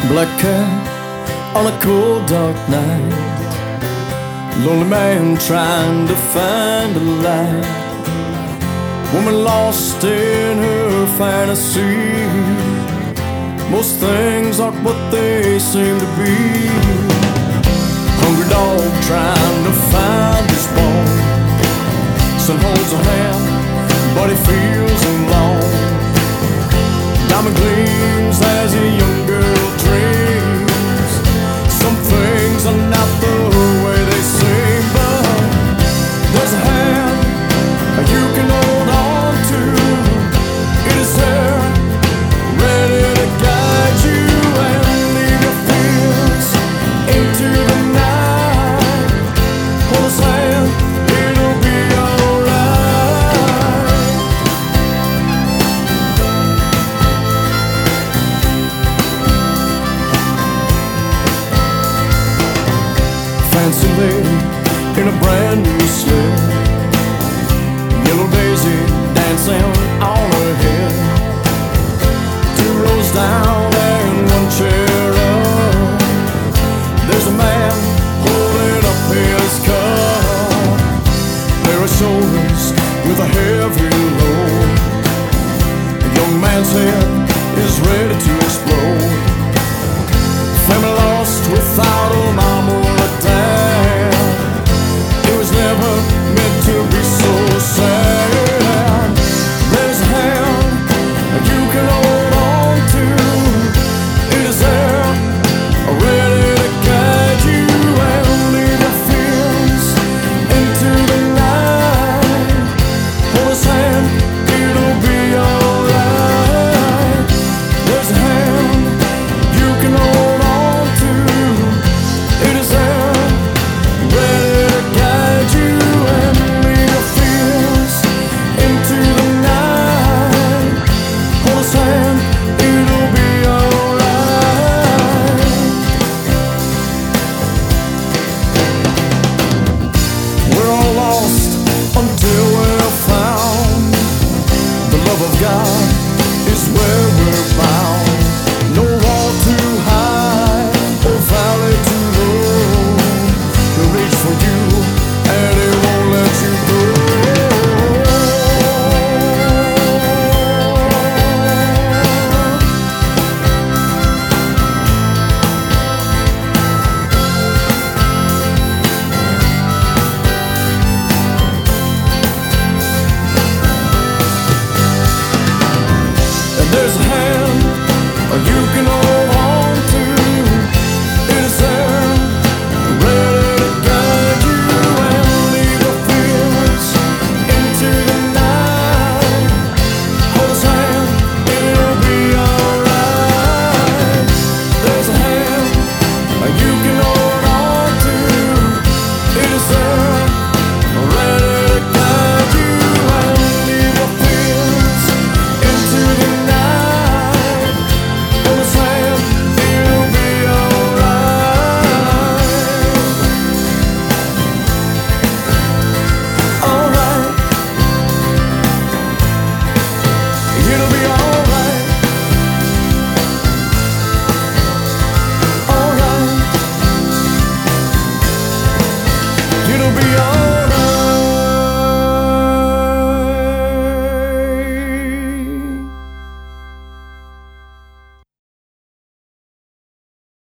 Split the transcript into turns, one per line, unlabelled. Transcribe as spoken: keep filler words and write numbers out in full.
Black cat on a cold dark night, lonely man trying to find a light, woman lost in her fantasy. Most things aren't what they seem to be. Hungry dog trying to find his bone. Son holds a hand, but he feels alone. Diamond gleams as a young girl dreams. Some things are not the way they seem, but there's a hand you can hold on to. It is there, ready to guide you and lead your fears into the night. Hold his hand, it'll be alright. Fancy lady in a brand new sled, yellow daisy dancing on her head. Two rows down and one chair up, there's a man holding up his cup. There are shoulders with a heavy load. The young man's head is ready to